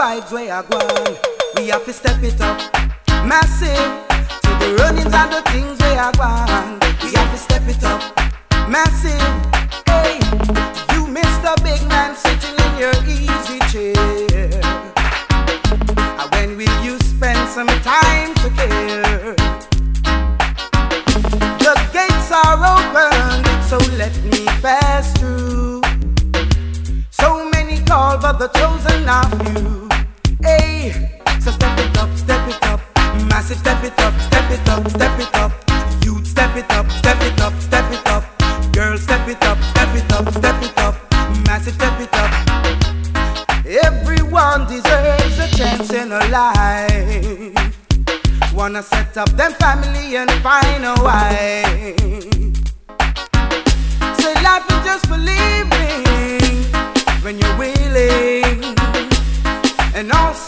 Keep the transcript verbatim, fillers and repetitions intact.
vibes where I go on. We have to step it up, massive. To the runnings and the things where I go on. We have to step it up, massive. Hey, you Mister Big Man sitting in your easy chair. And when will you spend some time to care? The gates are open, so let me pass through. So many call, but the chosen are few. Hey, so step it up, step it up. Massive, step it up, step it up, step it up. Youth, step it up, step it up, step it up. Girl, step it up, step it up, step it up. Massive, step it up. Everyone deserves a chance in a life. Wanna set up them family and find a wife. Say life is just for living when you're willing, and also